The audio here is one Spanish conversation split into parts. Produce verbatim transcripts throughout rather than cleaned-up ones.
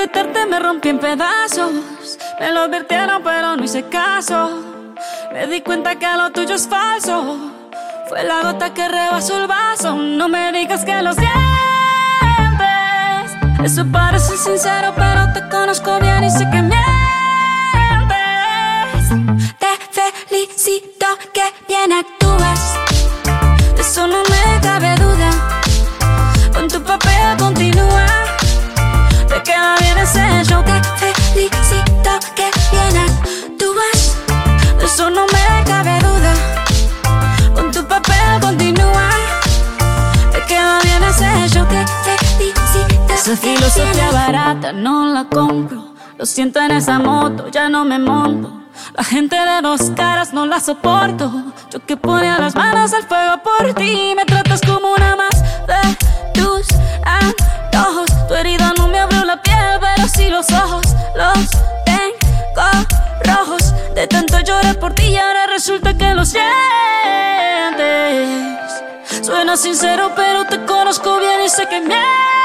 invitarte me rompí en pedazos. Me lo advirtieron pero no hice caso. Me di cuenta que lo tuyo es falso. Fue la gota que rebasó el vaso. No me digas que lo sientes. Eso parece sincero pero te conozco bien y sé que mientes. Te felicito que bien actúas. De eso no me cabe duda. Con tu papel continúa. Te queda bien ese show. Te felicito que bien actúas. De eso no me cabe duda. Con tu papel continúa. Te queda bien ese show. Te felicito. Esa filosofía barata no la compro. Lo siento en esa moto, ya no me monto. La gente de dos caras no la soporto. Yo que ponía las manos al fuego por ti. Me tratas como una más de tus antojos. Tu herida no me abrió la piel, pero sí los ojos. Los tengo rojos. De tanto llorar por ti y ahora resulta que lo sientes. Suena sincero pero te conozco bien y sé que mientes.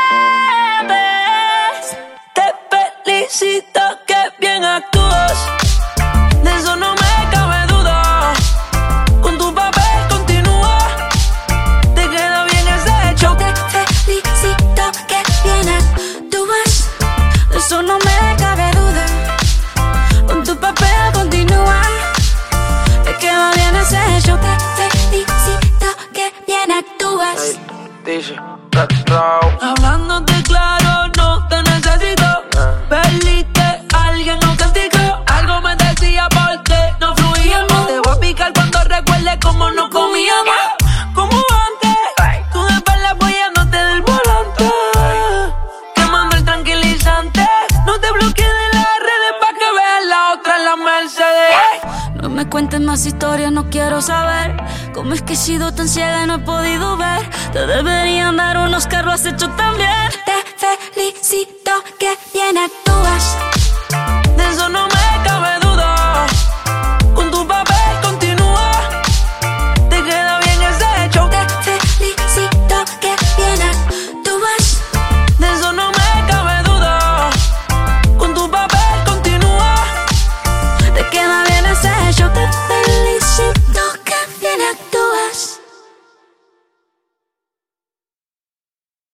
Te felicito que bien actúas. De eso no me cabe duda. Con tu papel continúa. Te queda bien ese show. Te felicito que bien actúas. De eso no me cabe duda. Con tu papel continúa. Te queda bien ese show. Te felicito que bien actúas. Hey, dice, Raw. Hablándote claro, no te necesito. Perdiste a alguien, no castigo. Algo me decía porque no fluíamos. Te voy a picar cuando recuerde cómo no comíamos. Como antes, tú de espalda apoyándote del volante. Quemando el tranquilizante. No te bloquees de las redes pa' que veas la otra en la Mercedes. No me cuentes más historias, no quiero saber. Cómo es que he sido tan ciega y no he podido ver. Te deberían dar unos carros, lo has hecho tan bien. Te felicito que bien actúas.